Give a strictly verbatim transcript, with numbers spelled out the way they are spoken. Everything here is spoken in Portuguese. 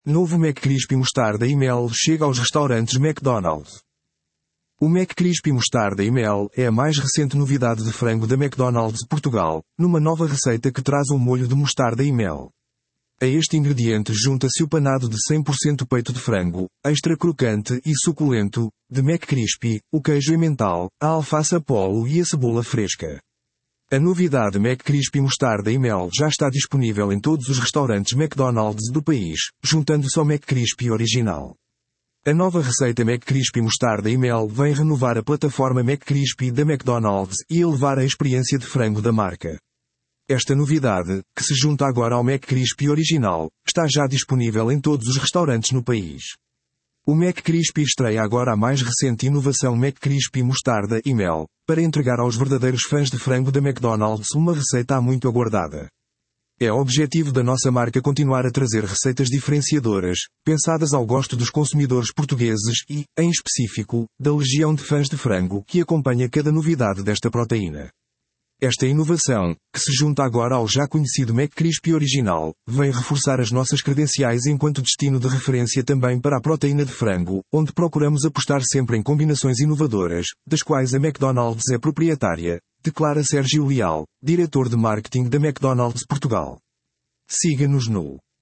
Novo McCrispy Mostarda e Mel chega aos restaurantes McDonald's. O McCrispy Mostarda e Mel é a mais recente novidade de frango da McDonald's Portugal, numa nova receita que traz um molho de mostarda e mel. A este ingrediente junta-se o panado de cem por cento peito de frango, extra crocante e suculento, de McCrispy, o queijo emmental, a alface Apollo e a cebola fresca. A novidade McCrispy Mostarda e Mel já está disponível em todos os restaurantes McDonald's do país, juntando-se ao McCrispy original. A nova receita McCrispy Mostarda e Mel vem renovar a plataforma McCrispy da McDonald's e elevar a experiência de frango da marca. Esta novidade, que se junta agora ao McCrispy original, está já disponível em todos os restaurantes no país. O McCrispy estreia agora a mais recente inovação McCrispy Mostarda e Mel, para entregar aos verdadeiros fãs de frango da McDonald's uma receita há muito aguardada. É objetivo da nossa marca continuar a trazer receitas diferenciadoras, pensadas ao gosto dos consumidores portugueses e, em específico, da legião de fãs de frango que acompanha cada novidade desta proteína. Esta inovação, que se junta agora ao já conhecido McCrispy original, vem reforçar as nossas credenciais enquanto destino de referência também para a proteína de frango, onde procuramos apostar sempre em combinações inovadoras, das quais a McDonald's é proprietária, declara Sérgio Leal, diretor de marketing da McDonald's Portugal. Siga-nos no